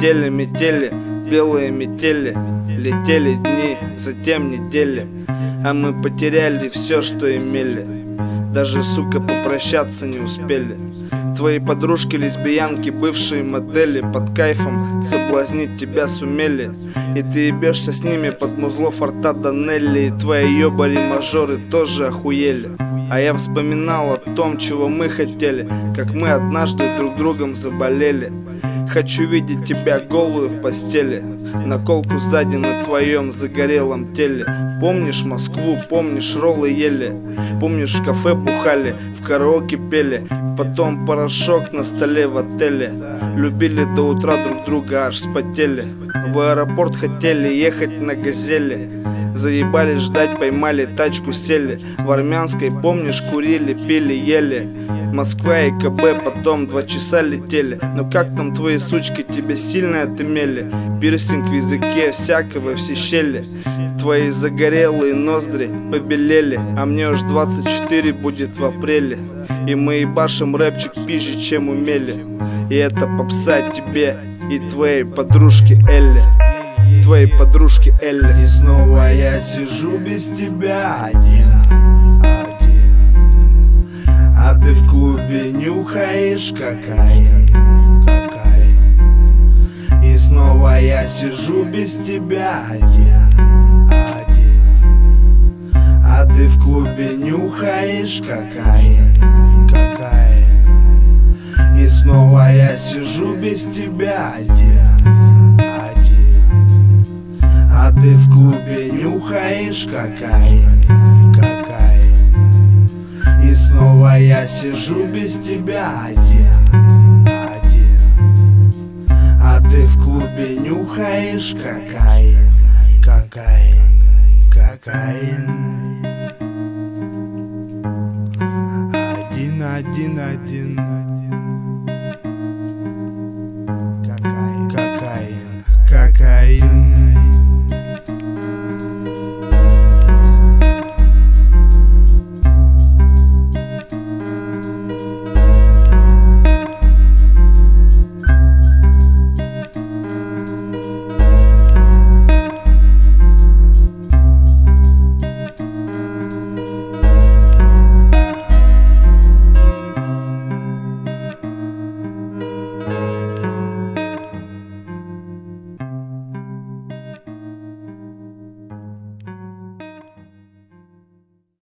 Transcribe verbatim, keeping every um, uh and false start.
Метели, метели, белые метели. Летели дни, затем недели, а мы потеряли все, что имели. Даже, сука, попрощаться не успели. Твои подружки-лесбиянки, бывшие модели, под кайфом соблазнить тебя сумели. И ты ебешься с ними под музло форта Данелли. И твои ёбари-мажоры тоже охуели. А я вспоминал о том, чего мы хотели, как мы однажды друг другом заболели. Хочу видеть тебя голую в постели, наколку сзади на твоем загорелом теле. Помнишь Москву, помнишь роллы ели, помнишь в кафе бухали, в караоке пели, потом порошок на столе в отеле. Любили до утра друг друга, аж вспотели. В аэропорт хотели ехать на газели, заебали ждать, поймали тачку, сели. В Армянской, помнишь, курили, пили, ели. Москва и КБ, потом два часа летели. Но как там твои сучки тебя сильно отымели? Пирсинг в языке, всякого все щели. Твои загорелые ноздри побелели, а мне уж двадцать четыре будет в апреле. И мы ебашим рэпчик пизже, чем умели. И это попса тебе и твоей подружке Элли. Твоей подружке Элли. И снова я сижу без тебя один, один. А ты в клубе нюхаешь кокаин, кокаин. И снова я сижу без тебя один, один. А ты в клубе нюхаешь кокаин, кокаин. И снова я сижу без тебя один, один. А ты в клубе нюхаешь кокаин, кокаин. И снова я сижу без тебя один, один. А ты в клубе нюхаешь кокаин, кокаин, кокаин. Один, один, один.